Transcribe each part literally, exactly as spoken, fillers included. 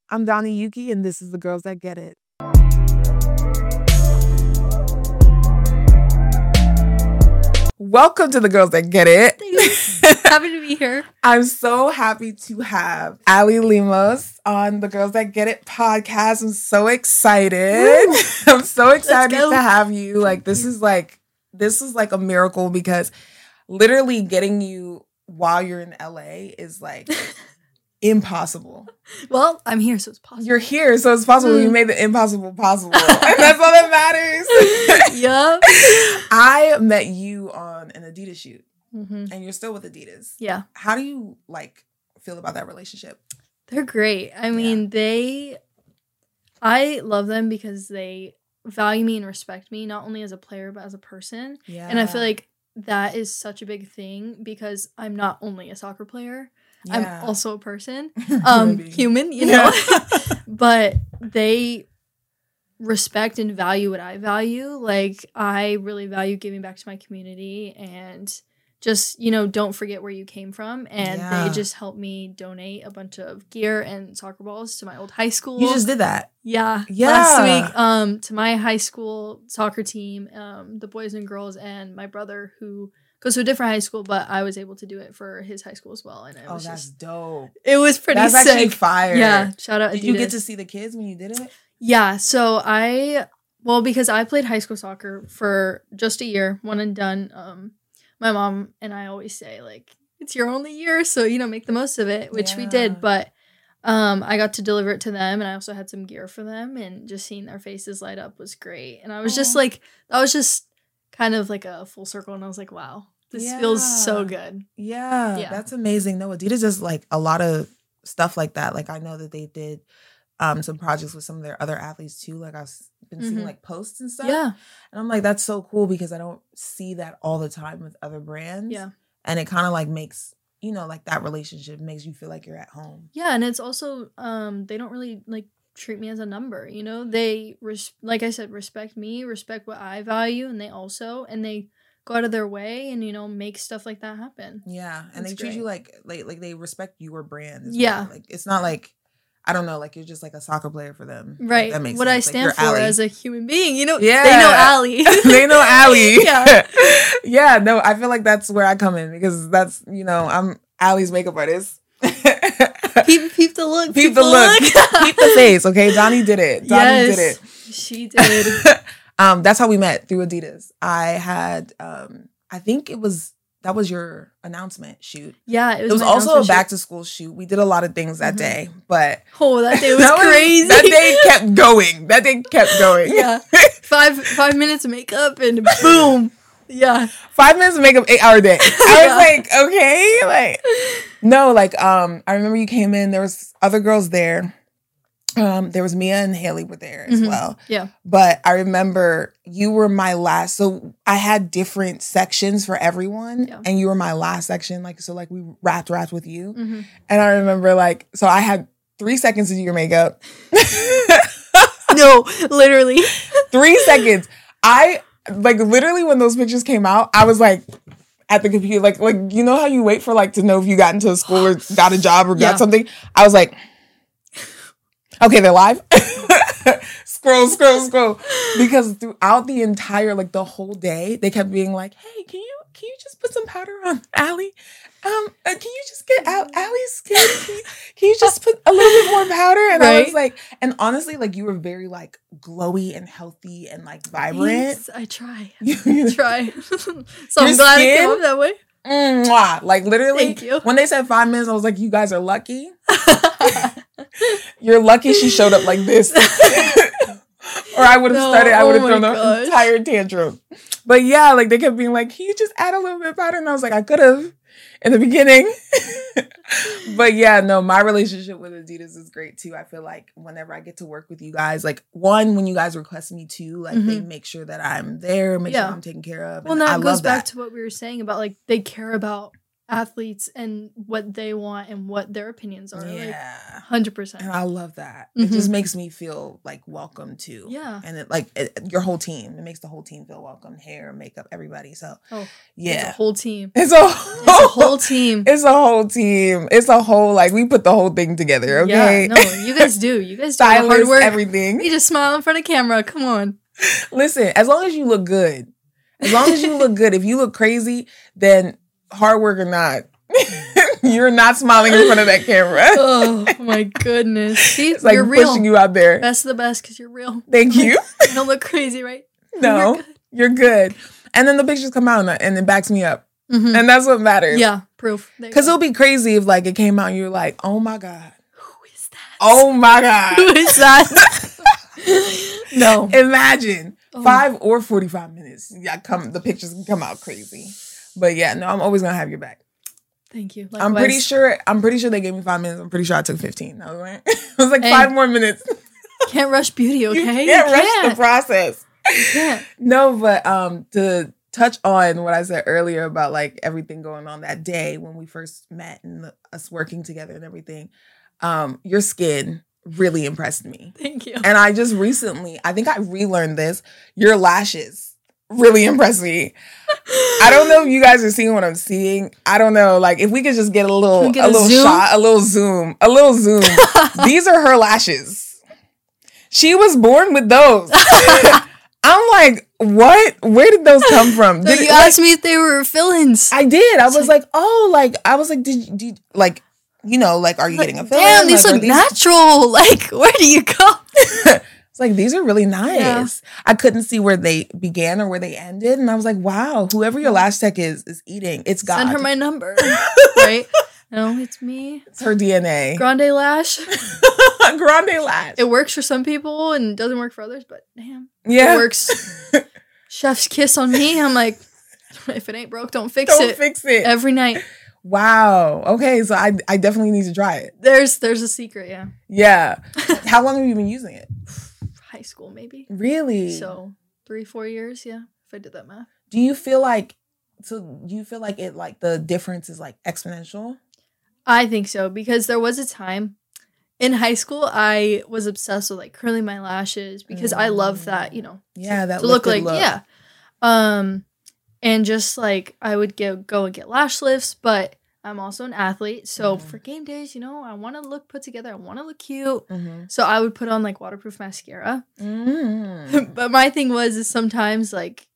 I'm Donnie Yuki, and this is The Girls That Get It. Welcome to The Girls That Get It. Thanks. Happy to be here. I'm so happy to have Ali Lemos on The Girls That Get It podcast. I'm so excited. I'm so excited to have you. Like, this is like, this is like a miracle because literally getting you while you're in L A is like impossible. Well, I'm here, so it's possible. You're here, so it's possible. Mm. You made the impossible possible. And that's all that matters. Yep. I met you on an Adidas shoot. Mm-hmm. And you're still with Adidas. Yeah. How do you, like, feel about that relationship? They're great. I mean, yeah. they... I love them because they value me and respect me, not only as a player, but as a person. Yeah. And I feel like that is such a big thing because I'm not only a soccer player. Yeah. I'm also a person, um, human, you know, yeah. But they respect and value what I value. Like, I really value giving back to my community and just, you know, don't forget where you came from. And yeah. they just helped me donate a bunch of gear and soccer balls to my old high school. You just did that? Yeah. Yeah. Last week, um, to my high school soccer team, um, the boys and girls, and my brother who goes to a different high school, but I was able to do it for his high school as well. And it oh, was that's just, dope. It was pretty that's sick. That's actually fire. Yeah, shout out Did Adidas. You get to see the kids when you did it? Yeah, so I, well, because I played high school soccer for just a year, one and done. Um, my mom and I always say, like, it's your only year, so, you know, make the most of it, which yeah. we did. But um, I got to deliver it to them, and I also had some gear for them, and just seeing their faces light up was great. And I was Aww. just like, that was just kind of like a full circle, and I was like, wow. This yeah. feels so good. Yeah, yeah, that's amazing. No, Adidas does like a lot of stuff like that. Like I know that they did um, some projects with some of their other athletes too. Like I've been mm-hmm. seeing like posts and stuff. Yeah. And I'm like, that's so cool because I don't see that all the time with other brands. Yeah. And it kind of like makes, you know, like that relationship makes you feel like you're at home. Yeah. And it's also, um, they don't really like treat me as a number, you know? They, res- like I said, respect me, respect what I value. And they also, and they go out of their way and, you know, make stuff like that happen. Yeah. And That's they treat great. you like, like, like they respect your brand as yeah. well. Like, it's not like, I don't know, like you're just like a soccer player for them. Right. Like, that makes what sense. I stand like, for Ali. as a human being, you know, yeah. they know Ali. They know Ali. Yeah. Yeah. No, I feel like that's where I come in because that's, you know, I'm Ali's makeup artist. peep, peep the look. Peep, peep the look. look. Peep the face. Okay. Donnie did it. Donnie yes, did it. She did. um, that's how we met through Adidas. I had, um, I think it was, that was your announcement shoot. Yeah, it was, it was also a back to school shoot. We did a lot of things that mm-hmm. day, but oh, that day was that crazy. Was, that day kept going. That day kept going. Yeah, five five minutes of makeup and boom. Yeah, five minutes of makeup, eight hour day. I was like, okay, like no, like um, I remember you came in. There was other girls there. Um, there was Mia and Haley were there as mm-hmm. well. Yeah. But I remember you were my last. So I had different sections for everyone. Yeah. And you were my last section. Like, so like we wrapped wrapped with you. Mm-hmm. And I remember like, so I had three seconds to do your makeup. No, literally. Three seconds. I like literally when those pictures came out, I was like at the computer, like, like, you know how you wait for like to know if you got into a school or got a job or yeah. got something? I was like, okay, they're live. Scroll, scroll, scroll. Because throughout the entire, like the whole day, they kept being like, hey, can you can you just put some powder on Ali? Um, uh, can you just get out Ali's skin? Can you, can you just put a little bit more powder? And right? I was like, and honestly, like you were very like glowy and healthy and like vibrant. Yes, I try. I try. So I'm glad skin, it came up that way. Mwah, like literally, Thank you. When they said five minutes, I was like, you guys are lucky. You're lucky she showed up like this. Or I would have no, started, I would have oh thrown gosh. an entire tantrum. But yeah, like they kept being like, can you just add a little bit of powder? And I was like, I could have in the beginning. But yeah, no, my relationship with Adidas is great too. I feel like whenever I get to work with you guys, like one, when you guys request me to, like mm-hmm. they make sure that I'm there, make yeah. sure I'm taken care of. Well, and that I goes love back that. to what we were saying about like they care about athletes and what they want and what their opinions are. Yeah. Like, one hundred percent. And I love that. Mm-hmm. It just makes me feel like welcome too. Yeah. And it like it, your whole team. It makes the whole team feel welcome. Hair, makeup, everybody. So oh, yeah. It's a whole team. It's a whole, it's a whole team. It's a whole team. It's a whole like we put the whole thing together, okay? Yeah, no, you guys do. You guys do the hard work. Everything. You just smile in front of camera. Come on. Listen, as long as you look good. As long as you look good. If you look crazy, then hard work or not. You're not smiling in front of that camera. Oh my goodness. See, it's like you're pushing real. you out there. Best of the best because you're real. Thank you. You don't look crazy, right? No, you're good. You're good. And then the pictures come out and it backs me up. Mm-hmm. And that's what matters. Yeah, proof. Because it'll be crazy if like it came out and you're like, oh my God. Who is that? Oh my God. Who is that? No. Imagine oh. five or forty-five minutes. Yeah, come the pictures can come out crazy. But yeah, no, I'm always gonna have your back. Thank you. Likewise. I'm pretty sure. I'm pretty sure they gave me five minutes. I'm pretty sure I took fifteen. I was like, it was like hey, five more minutes. Can't rush beauty, okay? You can't, you rush can't. the process. You can't. No, but um, to touch on what I said earlier about like everything going on that day when we first met and the, us working together and everything, um, your skin really impressed me. Thank you. And I just recently, I think I relearned this. Your lashes really impressed me. I don't know if you guys are seeing what I'm seeing. I don't know. Like if we could just get a little, get a, a little zoom? shot, a little zoom, a little zoom. These are her lashes. She was born with those. I'm like, what? Where did those come from? So did you it, asked like, me if they were fill-ins. I did. I was like, like, oh, like I was like, did you, did you, like, you know, like, are you like, getting a fill-in? Damn, these like, look these... natural. Like, where do you go? It's like, these are really nice. Yeah. I couldn't see where they began or where they ended. And I was like, wow, whoever your lash tech is, is eating. It's God. Send her my number. Right? No, it's me. It's her D N A. Grande lash. Grande lash. It works for some people and doesn't work for others, but damn. Yeah. It works. Chef's kiss on me. I'm like, if it ain't broke, don't fix don't it. Don't fix it. Every night. Wow. Okay, so I I definitely need to try it. There's there's a secret, yeah. Yeah. How long have you been using it? High school, maybe. Really? So three, four years, yeah. If I did that math. Do you feel like so? Do you feel like it like the difference is like exponential? I think so because there was a time in high school I was obsessed with like curling my lashes because mm. I love that, you know. Yeah, to, that to look like look. yeah. Um. And just like I would go, go and get lash lifts, but I'm also an athlete. So mm-hmm. for game days, you know, I want to look put together. I want to look cute. Mm-hmm. So I would put on like waterproof mascara. Mm-hmm. But my thing was is sometimes like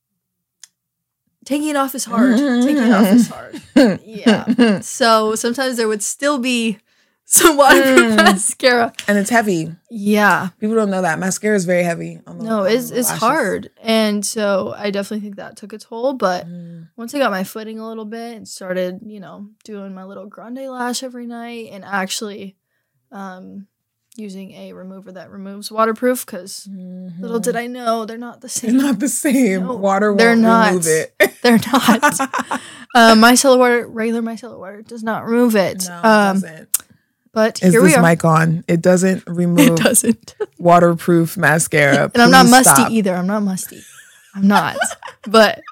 taking it off is hard. Mm-hmm. Taking it off is hard. Yeah. So sometimes there would still be some waterproof mm. mascara. And it's heavy. Yeah. People don't know that. Mascara is very heavy. On the, no, it's, it's hard. And so I definitely think that took a toll. But mm. once I got my footing a little bit and started, you know, doing my little grande lash every night and actually um, using a remover that removes waterproof because mm-hmm. little did I know they're not the same. They're not the same. No, Water won't they're not. remove it. They're not. uh, micellar water, regular micellar water does not remove it. No, it um, doesn't. But Is here this we are. mic on? It doesn't remove it doesn't. waterproof mascara. And I'm not musty stop. either. I'm not musty. I'm not. But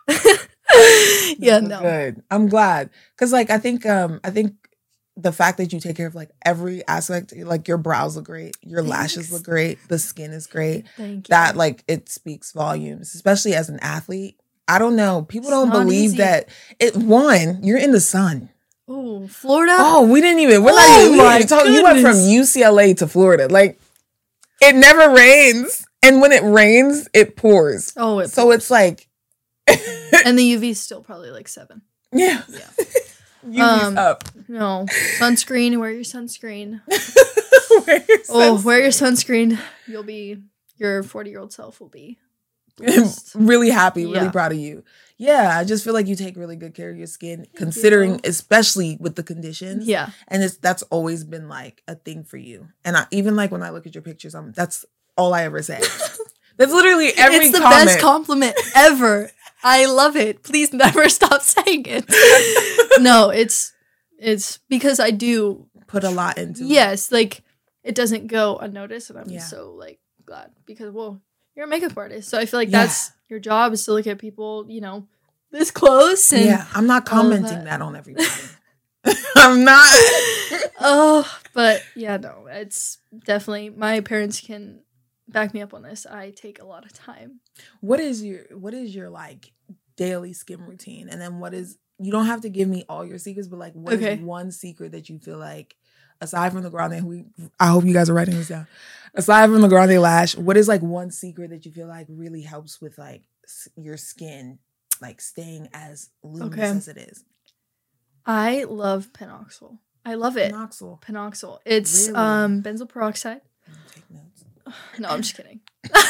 yeah, no. Good. I'm glad. Cause like I think um I think the fact that you take care of like every aspect, like your brows look great, your Thanks. lashes look great, the skin is great. Thank you. That like it speaks volumes, especially as an athlete. I don't know. People it's don't believe easy. that it one, you're in the sun. Oh, Florida? Oh, we didn't even. We're oh not even. We my didn't talk, you went from U C L A to Florida. Like, it never rains, and when it rains, it pours. Oh, it so pours. It's like, and the U V is still probably like seven. Yeah, yeah. U V's um, up. No sunscreen. Wear your sunscreen. wear your oh, sunscreen. wear your sunscreen. You'll be your forty-year-old self will be really happy, really yeah. proud of you. Yeah, I just feel like you take really good care of your skin, Thank considering, you. especially with the conditions. Yeah, and it's that's always been like a thing for you. And I, even like when I look at your pictures, I'm that's all I ever say. That's literally every. It's the comment. best compliment ever. I love it. Please never stop saying it. No, it's it's because I do put a lot into. Yes, it. Like it doesn't go unnoticed, and I'm yeah. so like glad because well. You're a makeup artist, so I feel like yeah. that's your job is to look at people, you know, this close. And yeah, I'm not commenting that. that on everybody. I'm not. Oh, but yeah, no, it's definitely, my parents can back me up on this. I take a lot of time. What is your what is your like daily skin routine? And then what is, you don't have to give me all your secrets, but like what okay. is one secret that you feel like, aside from the Grande, we I hope you guys are writing this down. Aside from the Grande Lash, what is like one secret that you feel like really helps with like s- your skin like staying as luminous okay. as it is? I love Panoxyl. I love it. Panoxyl. Panoxyl. It's really? um benzoyl peroxide. Take notes. No, I'm just kidding.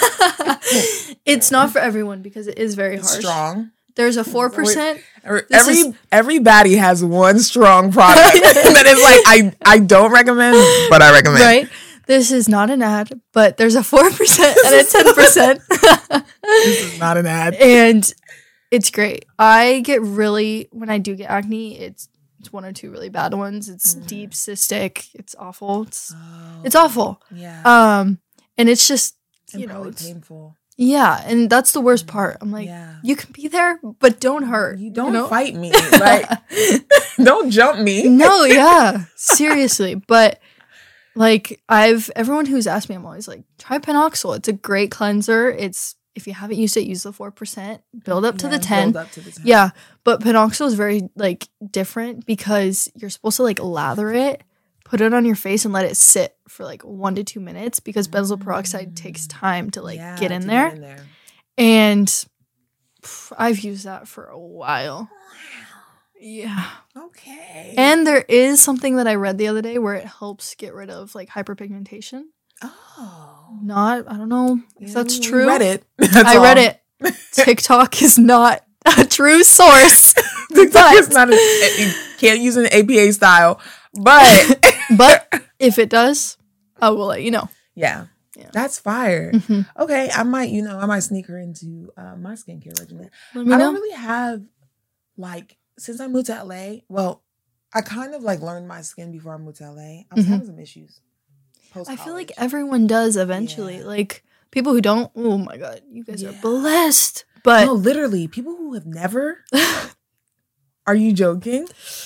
It's not for everyone because it is very harsh. Strong. There's a four percent. Every is, every baddie has one strong product that is like I I don't recommend, but I recommend. Right. This is not an ad, but there's a four percent and a ten percent. This is not an ad, and it's great. I get really when I do get acne, it's it's one or two really bad ones. It's mm. deep cystic. It's awful. It's oh, it's awful. Yeah. Um, and it's just you and know it's painful. Yeah, and that's the worst part. I'm like, yeah. you can be there, but don't hurt. You don't you know? fight me. Like, don't jump me. No, yeah, seriously. But like, I've everyone who's asked me, I'm always like, try Panoxyl. It's a great cleanser. It's if you haven't used it, use the four percent. Build up to yeah, the ten. Build up to the ten. Yeah, but Panoxyl is very like different because you're supposed to like lather it, put it on your face, and let it sit for like one to two minutes because benzoyl peroxide takes time to like yeah, get in there. Get in there. And pff, I've used that for a while. Yeah. Okay. And there is something that I read the other day where it helps get rid of like hyperpigmentation. Oh. Not, I don't know if that's you true. Read it. I all. read it. TikTok is not a true source. TikTok is not a, you can't use an A P A style, but but if it does, I will let you know. Yeah. Yeah. That's fire. Mm-hmm. Okay, I might, you know, I might sneak her into uh, my skincare regimen. I know. don't really have, like, since I moved to L A, well, I kind of, like, learned my skin before I moved to L A. I was mm-hmm. having some issues post-college. I feel like everyone does eventually. Yeah. Like, people who don't, oh, my God, you guys yeah. are blessed. But no, literally, people who have never, are you joking?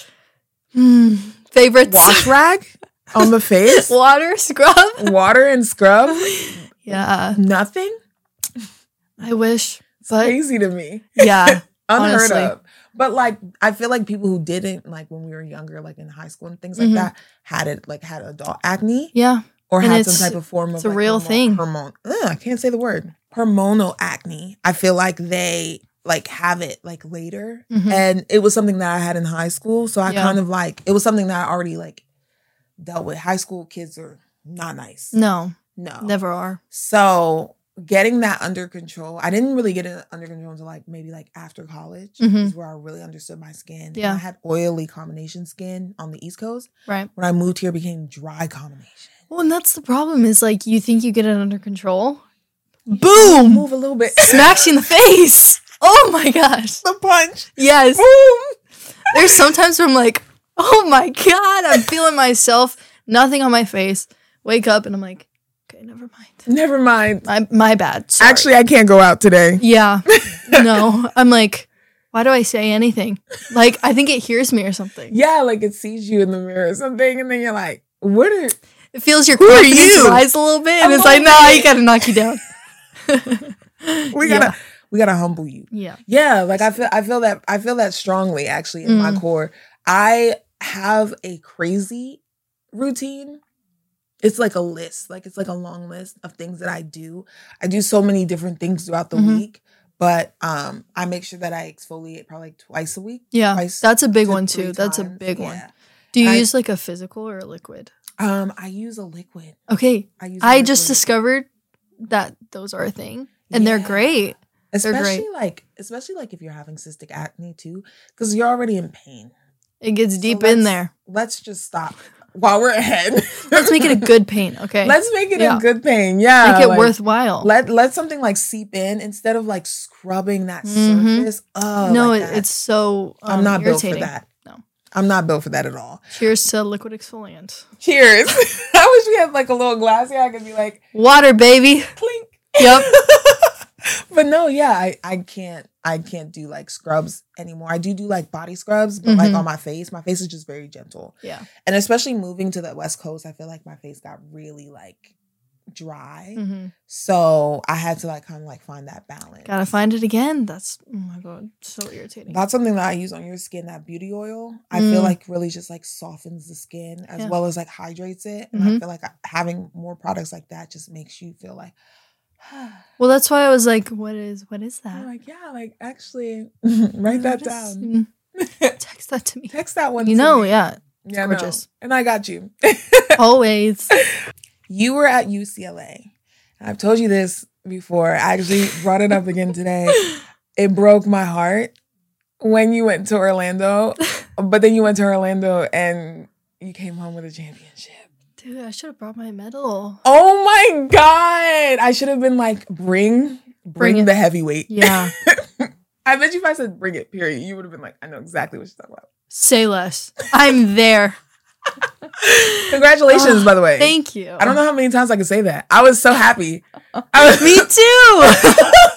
Mm, favorites? Wash rag? On the face? Water, scrub? Water and scrub? Yeah. Nothing? I wish. It's but crazy to me. Yeah. Unheard honestly. of. But like, I feel like people who didn't, like when we were younger, like in high school and things like mm-hmm. that, had it, like had adult acne. Yeah. Or and had some type of form of It's a like, real hormone, thing. Hormone. Ugh, I can't say the word. Hormonal acne. I feel like they like have it like later. Mm-hmm. And it was something that I had in high school. So I yeah. kind of like, it was something that I already like dealt with. High school kids are not nice. No. No. Never are. So getting that under control, I didn't really get it under control until like maybe like after college mm-hmm. is where I really understood my skin. Yeah. And I had oily combination skin on the East Coast. Right. When I moved here, it became dry combination. Well, and that's the problem is like you think you get it under control. You Boom! Move a little bit. Smacks you in the face. Oh my gosh. The punch. Yes. Boom! There's sometimes where I'm like, oh my God, I'm feeling myself. Nothing on my face. Wake up and I'm like, okay, never mind. Never mind. My, my bad. Sorry. Actually, I can't go out today. Yeah. No. I'm like, why do I say anything? Like, I think it hears me or something. Yeah, like it sees you in the mirror or something. And then you're like, what are... It feels your Who confidence rise a little bit. And a it's like, no, nah, you got to knock you down. we gotta... Yeah. We gotta humble you. Yeah. Yeah, like I feel I feel that I feel that strongly actually in mm. my core. I have a crazy routine. It's like a list. Like it's like a long list of things that I do. I do so many different things throughout the mm-hmm. week, but um I make sure that I exfoliate probably like twice a week. Yeah. Twice that's a big to one too. times. That's a big yeah. one. Do you I, use like a physical or a liquid? Um I use a liquid. Okay. I use I just discovered that those are a thing and yeah. they're great. Especially like, especially like if you're having cystic acne too, because you're already in pain. It gets deep so in there. Let's just stop while we're ahead. Let's make it a good pain, okay? Let's make it yeah. a good pain, yeah. Make it like, worthwhile. Let let something like seep in instead of like scrubbing that mm-hmm. surface. Oh, no, like it, it's so um, I'm not irritating. built for that. No, I'm not built for that at all. Cheers to liquid exfoliant. Cheers. I wish we had like a little glass here. I could be like water, baby. Clink. Yep. But no, yeah, I, I can't I can't do like scrubs anymore. I do do like body scrubs, but mm-hmm. like on my face, my face is just very gentle. Yeah. And especially moving to the West Coast, I feel like my face got really like dry. Mm-hmm. So I had to like kind of like find that balance. Gotta find it again. That's, oh my God, so irritating. That's something that I use on your skin, that beauty oil. I mm. feel like really just like softens the skin as yeah. well as like hydrates it. And mm-hmm. I feel like having more products like that just makes you feel like, well, that's why I was like, what is what is that? I'm like, yeah, like actually write that just, down. Text that to me. Text that one you to know, me. yeah. It's yeah, gorgeous. No. And I got you. Always. You were at U C L A. I've told you this before. I actually brought it up again today. It broke my heart when you went to Orlando, but then you went to Orlando and you came home with a championship. Dude, I should have brought my medal. Oh my God. I should have been like, bring, bring, bring the heavyweight. Yeah. I bet you if I said bring it, period, you would have been like, I know exactly what you're talking about. Say less. I'm there. Congratulations, oh, by the way. Thank you. I don't know how many times I can say that. I was so happy. I was, Me too.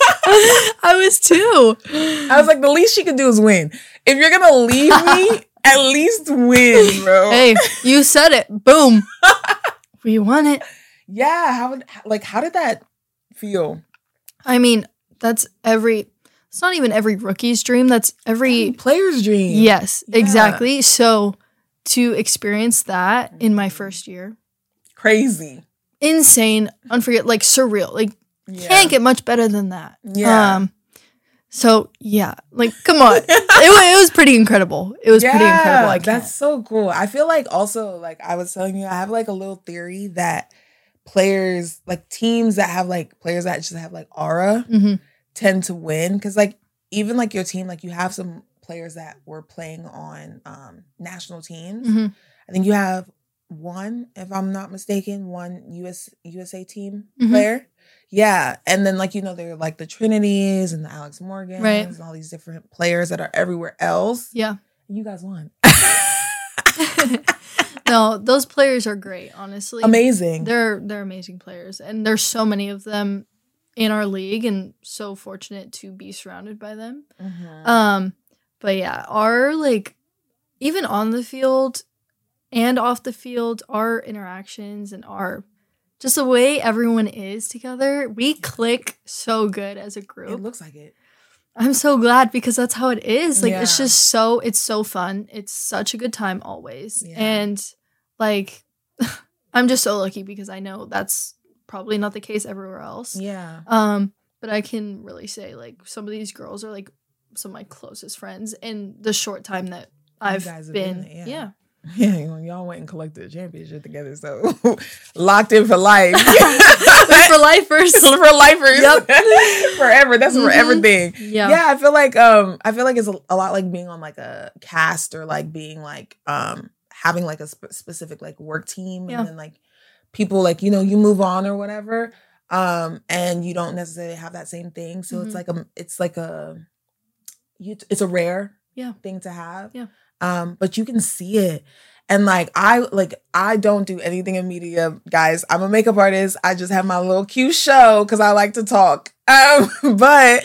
I was too. I was like, the least she could do is win. If you're going to leave me, at least win, bro. Hey, you said it. Boom. We won it. Yeah. How would, like, how did that feel? I mean, that's every, it's not even every rookie's dream. That's every, every player's dream. Yes, yeah. exactly. So to experience that in my first year. Crazy. Insane. Unforgettable. Like surreal. Like, yeah. Can't get much better than that. Yeah. Um, So, yeah, like, come on. it, it was pretty incredible. It was yeah, pretty incredible. I can't. That's so cool. I feel like also, like I was telling you, I have like a little theory that players, like teams that have like players that just have like aura mm-hmm. tend to win. Because like even like your team, like you have some players that were playing on um, national teams. Mm-hmm. I think you have one, if I'm not mistaken, one U S U S A team mm-hmm. player. Yeah. And then, like, you know, they're like the Trinities and the Alex Morgans right. and all these different players that are everywhere else. Yeah. You guys won. No, those players are great, honestly. Amazing. They're they're amazing players. And there's so many of them in our league and so fortunate to be surrounded by them. Mm-hmm. Um, but yeah, our, like, even on the field and off the field, our interactions and our just the way everyone is together, we click so good as a group. It looks like it. I'm so glad because that's how it is. Like, yeah. it's just so, it's so fun. It's such a good time always. Yeah. And, like, I'm just so lucky because I know that's probably not the case everywhere else. Yeah. Um, but I can really say, like, some of these girls are, like, some of my closest friends in the short time that I've been. It, yeah. yeah. Yeah, y'all went and collected a championship together, so locked in for life. For lifers. For lifers. Yep. Forever. That's a mm-hmm. forever thing. Yeah. Yeah, I feel like um I feel like it's a, a lot like being on like a cast or like being like um having like a sp- specific like work team yeah. and then like people like, you know, you move on or whatever. Um and you don't necessarily have that same thing. So mm-hmm. it's like a it's like a you it's a rare yeah. thing to have. Yeah. Um, but you can see it. And like I like I don't do anything in media, guys. I'm a makeup artist. I just have my little cute show because I like to talk. Um, but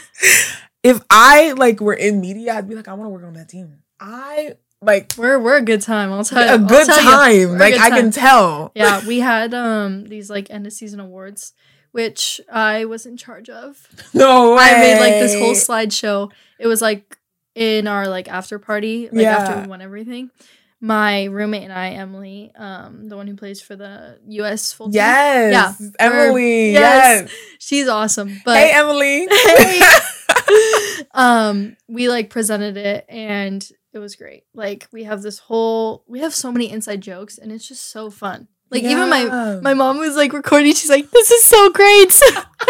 if I like were in media, I'd be like, I want to work on that team. I like we're we're a good time. I'll tell you. A good time. Like I can tell. Yeah, we had um these like end of season awards, which I was in charge of. No way. I made like this whole slideshow. It was like in our like after party, like yeah. after we won everything. My roommate and I, Emily, um, the one who plays for the U S full team. Yes. Yeah. Emily. Yes. yes. She's awesome. But hey, Emily. Hey. um, we like presented it and it was great. Like we have this whole, we have so many inside jokes and it's just so fun. Like yeah. even my my mom was like recording. She's like, "This is so great."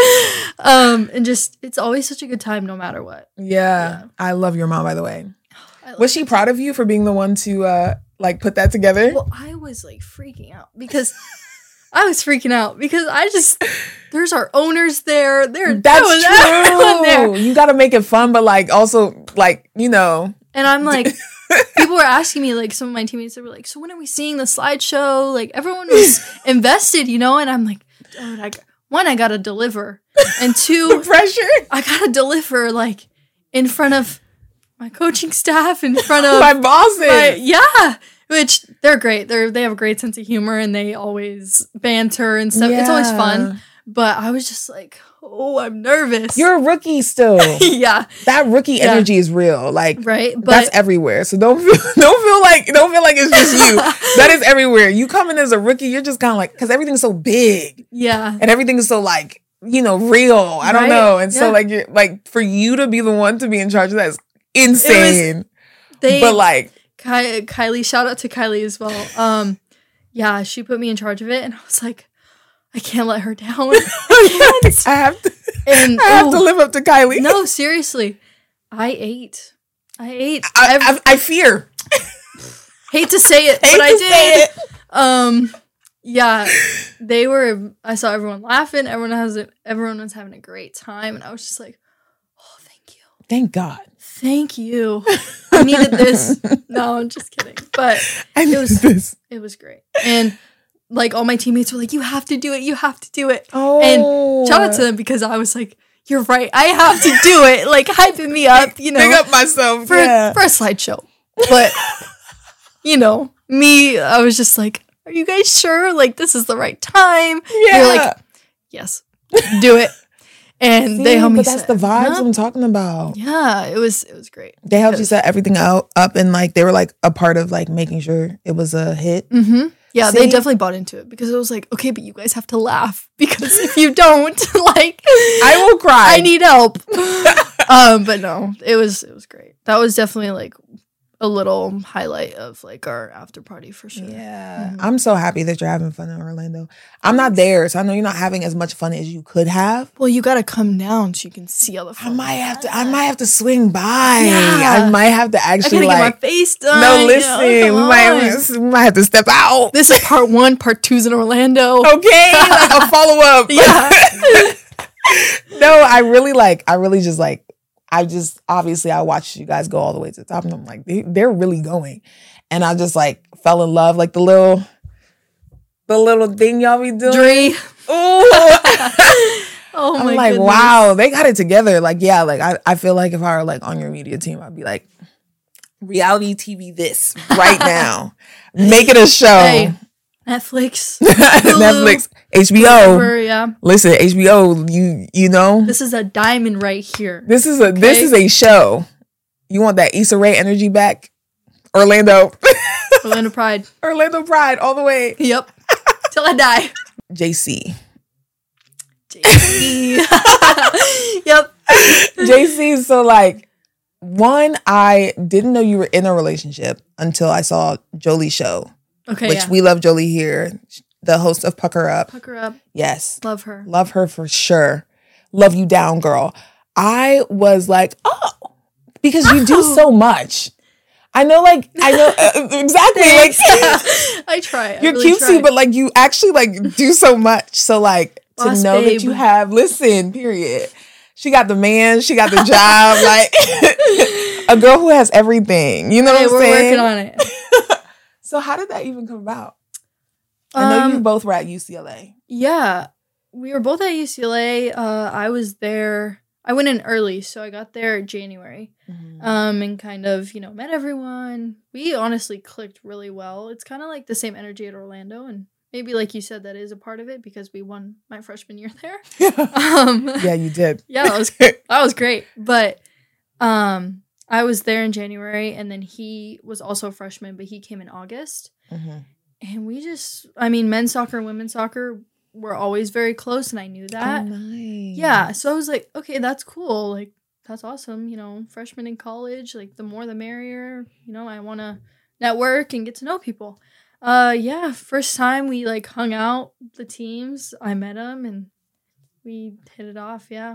um, and just it's always such a good time, no matter what. Yeah, yeah. I love your mom, by the way. Was she proud of you for being the one to uh like put that together? Well, I was like freaking out because I was freaking out because I just there's our owners there. There, that's true. There. You got to make it fun, but like also like you know. And I'm like. People were asking me, like, some of my teammates, they were like, so when are we seeing the slideshow? Like, everyone was invested, you know? And I'm like, dude, like, one, I gotta deliver, and two, the pressure. I gotta deliver like in front of my coaching staff, in front of my bosses. My, yeah, which they're great. They're they have a great sense of humor, and they always banter and stuff. Yeah. It's always fun. But I was just like, oh, I'm nervous. You're a rookie still. Yeah. That rookie yeah. energy is real. Like, right? But that's everywhere. So don't feel don't feel like don't feel like it's just you. That is everywhere. You come in as a rookie, you're just kind of like, because everything's so big. Yeah. And everything's so like, you know, real. I don't right? know. And yeah. so like you're like for you to be the one to be in charge of that is insane. Was, they, but like Ky- Kylie, shout out to Kylie as well. Um, yeah, she put me in charge of it, and I was like, I can't let her down. I, I have to. And, I have oh, to live up to Kylie. No, seriously, I ate. I ate. I, I, I fear. Hate to say it, hate but I did. Um, yeah, they were. I saw everyone laughing. Everyone has. A, everyone was having a great time, and I was just like, "Oh, thank you. Thank God. Thank you. I needed this." No, I'm just kidding. But I it was. This. It was great, and. Like, all my teammates were like, you have to do it. You have to do it. Oh. And shout out to them because I was like, you're right. I have to do it. Like, hyping me up, you know. Big up myself. For, yeah. for a slideshow. But, you know, me, I was just like, are you guys sure? Like, this is the right time? Yeah. They're like, yes, do it. And See, they helped me but that's set, the vibes huh? I'm talking about. Yeah, it was it was great. They helped was, you set everything out up and like they were like a part of like making sure it was a hit. Mm-hmm. Yeah, See? They definitely bought into it because it was like, okay, but you guys have to laugh because if you don't, like, I will cry. I need help. um, but no, it was it was great. That was definitely like a little highlight of like our after party for sure. Yeah, mm-hmm. I'm so happy that you're having fun in Orlando. I'm not there, so I know you're not having as much fun as you could have. Well, you got to come down so you can see all the fun. I might have to. I might have to swing by. Yeah. I might have to actually I gotta like get my face done. No, listen, you know, we might, we might have to step out. This is part one. Part two's in Orlando. Okay, like a follow up. Yeah. No, I really like. I really just like. I just, obviously, I watched you guys go all the way to the top, and I'm like, they, they're really going. And I just, like, fell in love. Like, the little, the little thing y'all be doing. Dree. Ooh. Oh, my I'm like, goodness. wow, they got it together. Like, yeah, like, I, I feel like if I were, like, on your media team, I'd be like, reality T V this right now. Make it a show. Hey, Netflix. Netflix. H B O. Whatever, yeah. Listen, H B O, you you know. This is a diamond right here. This is a okay? this is a show. You want that Issa Rae energy back? Orlando. Orlando Pride. Orlando Pride all the way. Yep. Till I die. J C. J C. Yep. J C, so like one, I didn't know you were in a relationship until I saw Jolie's show. Okay. Which yeah. we love Jolie here. The host of Pucker Up. Pucker Up. Yes. Love her. Love her for sure. Love you down, girl. I was like, oh, because you oh. do so much. I know, like, I know, uh, exactly. Like, I try. I you're really cutesy, try. but like, you actually like do so much. So like, Boss to know babe. that you have, listen, period. She got the man, she got the job. Like, a girl who has everything. You know hey, what I'm we're saying? We're working on it. So how did that even come about? I know um, you both were at U C L A. Yeah. We were both at U C L A. Uh, I was there. I went in early, so I got there January. Mm-hmm. Um, and kind of, you know, met everyone. We honestly clicked really well. It's kind of like the same energy at Orlando. And maybe, like you said, that is a part of it because we won my freshman year there. um, yeah, you did. Yeah, that was, that was great. But um, I was there in January, and then he was also a freshman, but he came in August. Mm-hmm. And we just, I mean, men's soccer and women's soccer were always very close, and I knew that. Oh, nice. Yeah, so I was like, okay, that's cool. Like, that's awesome. You know, freshman in college, like, the more the merrier. You know, I want to network and get to know people. Uh, yeah, first time we, like, hung out, the teams, I met him, and we hit it off, yeah.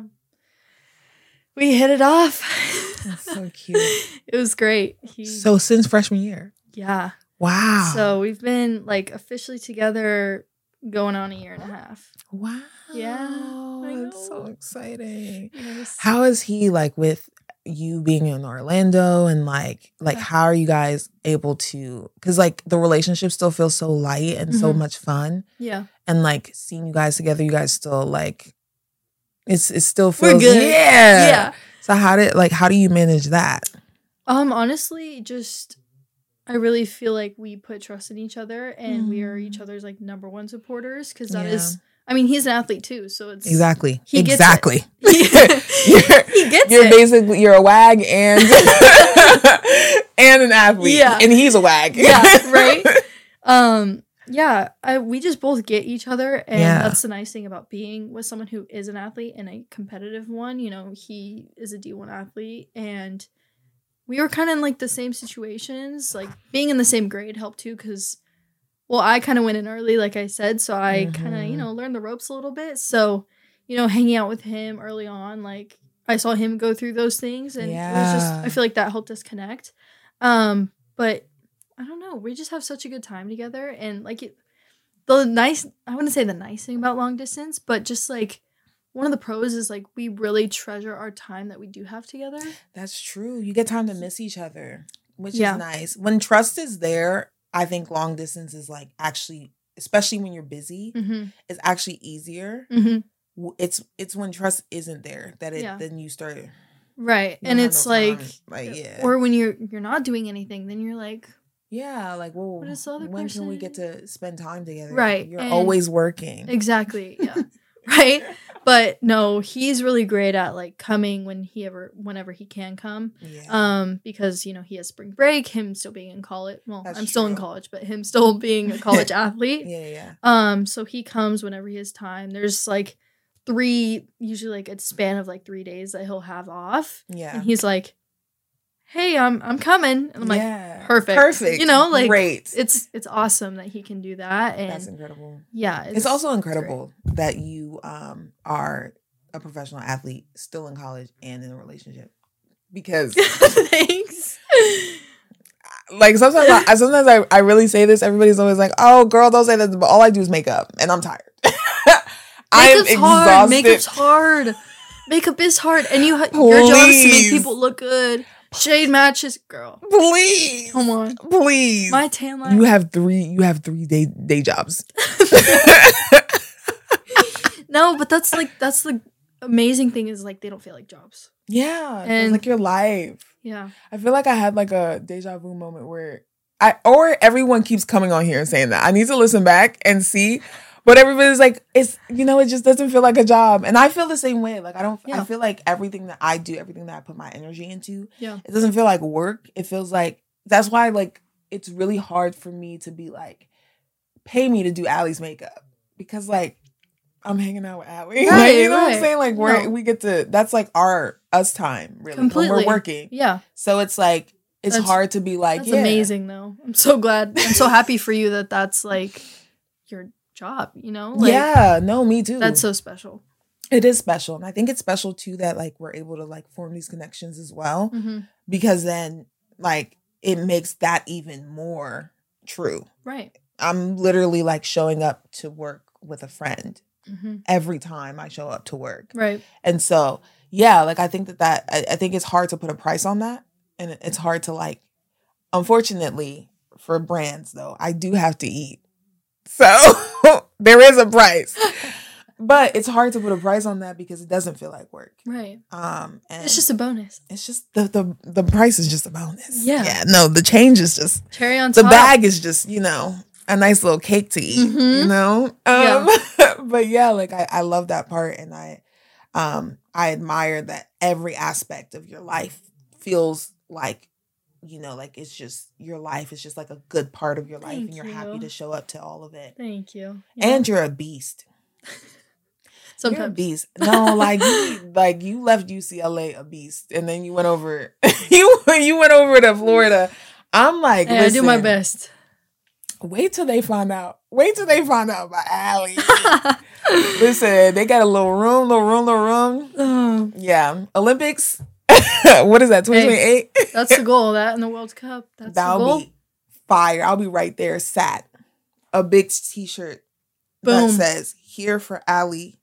We hit it off. That's so cute. It was great. He, so since freshman year? Yeah. Wow. So we've been like officially together going on a year and a half. Wow. Yeah. That's so exciting. Yes. How is he like with you being in Orlando and like like how are you guys able to, because like the relationship still feels so light and mm-hmm. so much fun. Yeah. and like seeing you guys together, you guys still like it's it still feels We're good. Yeah. Yeah. So how did like how do you manage that? Um, honestly, just I really feel like we put trust in each other, and mm. we are each other's like number one supporters, because that yeah. is. I mean, he's an athlete too, so it's exactly he gets exactly. It. he gets you're it. basically you're a wag and and an athlete, yeah, and he's a wag. Yeah, right. Um, yeah, I, we just both get each other, and yeah. that's the nice thing about being with someone who is an athlete and a competitive one. You know, he is a D one athlete, and we were kind of in like the same situations. Like being in the same grade helped too, because. Well, I kind of went in early, like I said, so I mm-hmm. kind of, you know, learned the ropes a little bit. So, you know, hanging out with him early on, like, I saw him go through those things, and yeah. it was just, I feel like that helped us connect. Um, but, I don't know, we just have such a good time together, and, like, it, the nice, I wouldn't say the nice thing about long distance, but just, like, one of the pros is, like, we really treasure our time that we do have together. That's true. You get time to miss each other, which yeah. is nice. When trust is there, I think long distance is like actually, especially when you're busy, mm-hmm. it's actually easier. Mm-hmm. It's it's when trust isn't there that it yeah. then you start right, and it's no like, like yeah. or when you're you're not doing anything, then you're like yeah, like well, when person? Can we get to spend time together? Right, you're and always working. Exactly. Yeah. Right. But no, he's really great at like coming when he ever, whenever he can come. Yeah. Um, because you know he has spring break. Him still being in college. Well, That's I'm still true. in college, but him still being a college athlete. Yeah, yeah. Um, so he comes whenever he has time. There's like three, usually like a span of like three days that he'll have off. Yeah. And he's like, hey, I'm I'm coming. And I'm like, yeah. perfect. Perfect. You know, like great. It's it's awesome that he can do that. And that's incredible. Yeah. It's, it's also incredible great. that you um are a professional athlete still in college and in a relationship. Because thanks. Like sometimes I sometimes I, I really say this, everybody's always like, oh girl, don't say that, but all I do is makeup and I'm tired. I'm exhausted. Hard. Makeup's hard. Makeup is hard, and you ha- your job is to make people look good. Shade matches, girl. Please, come on, please. My tan line. You have three. You have three day day jobs. No, but that's like that's the amazing thing is like they don't feel like jobs. Yeah, and like your life. Yeah, I feel like I had like a deja vu moment where I or everyone keeps coming on here and saying that I need to listen back and see. But everybody's like, it's, you know, it just doesn't feel like a job. And I feel the same way. Like, I don't, yeah. I feel like everything that I do, everything that I put my energy into, yeah. it doesn't feel like work. It feels like, that's why, like, it's really hard for me to be like, pay me to do Allie's makeup. Because, like, I'm hanging out with Allie. Right, like, you know right. what I'm saying? Like, we're, no. we get to, that's like our, us time, really. Completely. When we're working. Yeah. So it's like, it's that's, hard to be like, that's yeah. amazing, though. I'm so glad. I'm so happy for you that that's, like, your job, you know? Like, yeah, no, me too. That's so special. It is special. And I think it's special too that like we're able to like form these connections as well. Mm-hmm. Because then like it makes that even more true. Right. I'm literally like showing up to work with a friend mm-hmm. every time I show up to work. Right. And so, yeah, like I think that that, I, I think it's hard to put a price on that. And it's hard to like, unfortunately for brands though, I do have to eat. So there is a price, but it's hard to put a price on that because it doesn't feel like work. Right. Um, and it's just a bonus. It's just the, the, the price is just a bonus. Yeah. Yeah. No, the change is just cherry on the top. The bag is just, you know, a nice little cake to eat, mm-hmm. you know? Um, yeah. But yeah, like I, I love that part. And I, um, I admire that every aspect of your life feels like, you know, like it's just your life is just like a good part of your life. Thank and you're you. happy to show up to all of it. Thank you. Yeah. And you're a beast. Sometimes. You're a beast. No, like you, like you left U C L A a beast, and then you went over. you you went over to Florida. I'm like, hey, I do my best. Wait till they find out. Wait till they find out about Allie. Listen, they got a little room, little room, little room. Oh. Yeah, Olympics. What is that? twenty twenty-eight. Hey, that's the goal. That in the World Cup. That's That'll the goal. Be fire. I'll be right there, sat. A big T-shirt Boom. that says "Here for Allie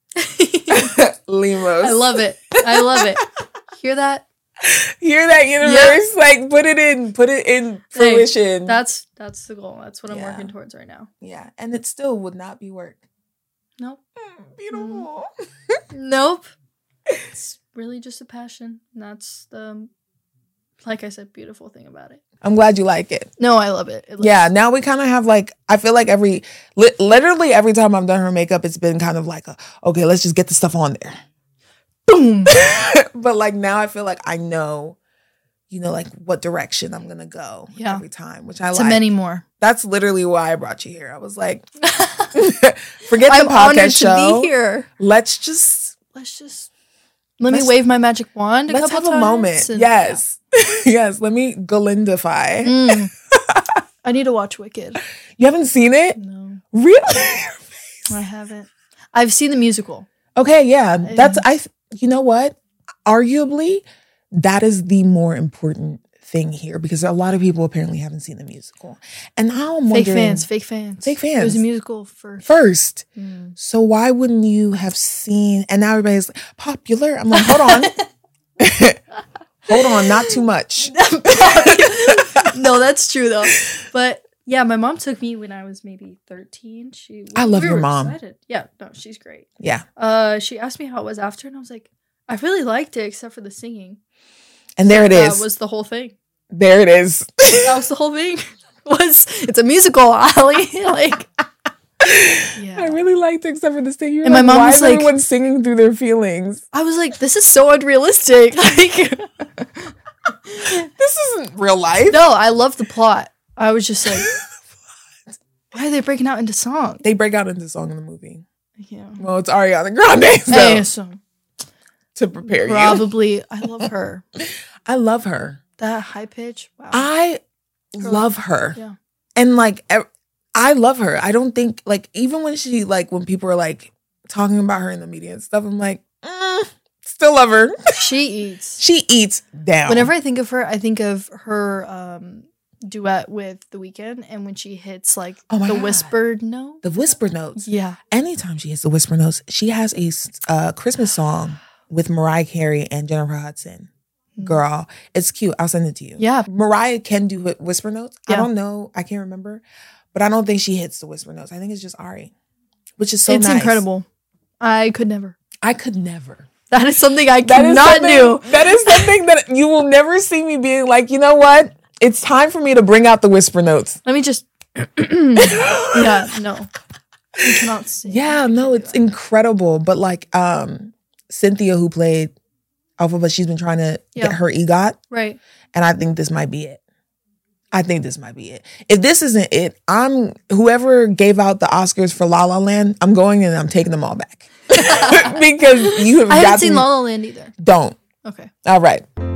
Lemos." I love it. I love it. Hear that? Hear that, universe? Yeah. Like put it in, put it in fruition. Hey, that's that's the goal. That's what I'm yeah. working towards right now. Yeah, and it still would not be work. Nope. Mm, beautiful. Nope. It's really just a passion. And that's the, like I said, beautiful thing about it. I'm glad you like it. No, I love it. it looks- yeah, now we kind of have like, I feel like every, li- literally every time I've done her makeup, it's been kind of like, a, okay, let's just get the stuff on there. Boom. But like now I feel like I know, you know, like what direction I'm going to go yeah. every time, which I to like. many more. That's literally why I brought you here. I was like, forget I'm the podcast honored show. To be here. Let's just. Let's just. Let me wave my magic wand a let's couple have times. a moment. And, yes. Yeah. Yes. Let me Galindify. Mm. I need to watch Wicked. You haven't seen it? No. Really? I haven't. I've seen the musical. Okay. Yeah. That's, I, you know what? Arguably, that is the more important thing here because a lot of people apparently haven't seen the musical. And now I'm wondering. Fake fans. Fake fans. Fake fans. It was a musical first. First. Mm. So why wouldn't you have seen, and now everybody's like, popular. I'm like, hold on. Hold on, not too much. No, that's true though. But yeah, my mom took me when I was maybe thirteen. She I love we your were mom. Excited. Yeah, no, she's great. Yeah. Uh, she asked me how it was after, and I was like, I really liked it except for the singing. And there it is. That was the whole thing. There it is. That was the whole thing. Was it's a musical, Allie? Like, yeah. I really liked it except for the singing. And like, my mom why was is like, everyone singing through their feelings? I was like, this is so unrealistic. Like, this isn't real life. No, I love the plot. I was just like, why are they breaking out into song? They break out into song in the movie. Yeah. Well, it's Ariana Grande. So, hey, so to prepare probably, you. Probably, I love her. I love her. That high pitch. Wow. I her love her. Yeah. And like, I love her. I don't think, like, even when she, like, when people are like talking about her in the media and stuff, I'm like, mm, still love her. She eats. She eats down. Whenever I think of her, I think of her um, duet with The Weeknd, and when she hits like oh the God. whispered note. The whisper notes. Yeah. Anytime she hits the whisper notes, she has a uh, Christmas song with Mariah Carey and Jennifer Hudson. Girl, it's cute. I'll send it to you. Yeah. Mariah can do whisper notes. Yeah. I don't know. I can't remember. But I don't think she hits the whisper notes. I think it's just Ari, which is so it's nice. It's incredible. I could never. I could never. That is something I cannot do. That is something that you will never see me being like, you know what? It's time for me to bring out the whisper notes. Let me just. Yeah, no. You cannot sing. Yeah, no, it's incredible. But like um, Cynthia, who played Elphaba, she's been trying to yeah. get her EGOT. Right. And I think this might be it. I think this might be it. If this isn't it, I'm whoever gave out the Oscars for La La Land, I'm going and I'm taking them all back. Because you have I got haven't seen to, La La Land either. Don't. Okay. All right.